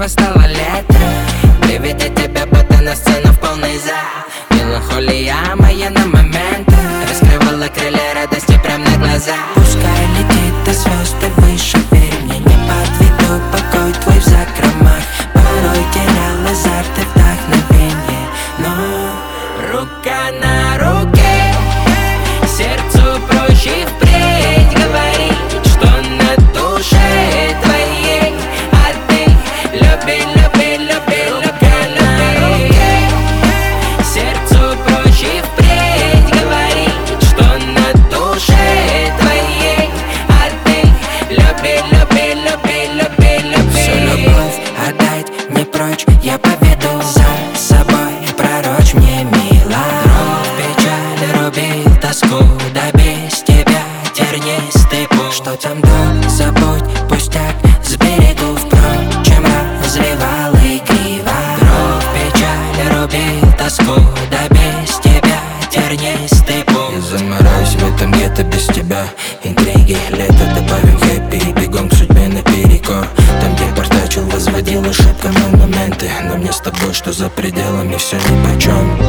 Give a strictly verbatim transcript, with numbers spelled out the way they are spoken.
настало лето. Приведи тебя, будто на сцену в полный зал. Меланхолия моя на момент раскрывала крылья радости прям на глаза. Пускай летит до звезд и выше, верь мне, не подведу. Покой твой в закромах, порой терял азарт и вдохновение. Но рука на руке, сердцу проще впредь говорить, что на душе твоей. А ты люби, люби, люби, люби, люби. Сердцу проще впредь говорить, что на душе твоей. А ты люби, люби, люби, люби, люби. всю любовь отдать не прочь, я поведу за собой, пророчь мне, мила. Дров, печаль, рубил тоску, да без тебя тернистый путь. Что там до, забудь, пустяк, сберегу, впрочем, разливал и криво. Дров, печаль, рубил тоску, да без тебя тернистый путь. Я замораюсь в этом гетто без тебя. Интриги, лето, добавим хэппи и бегом к судьбе наперекор. Там, где портачил, возводил ошибкам моменты. Но мне с тобой, что за пределами, все нипочем.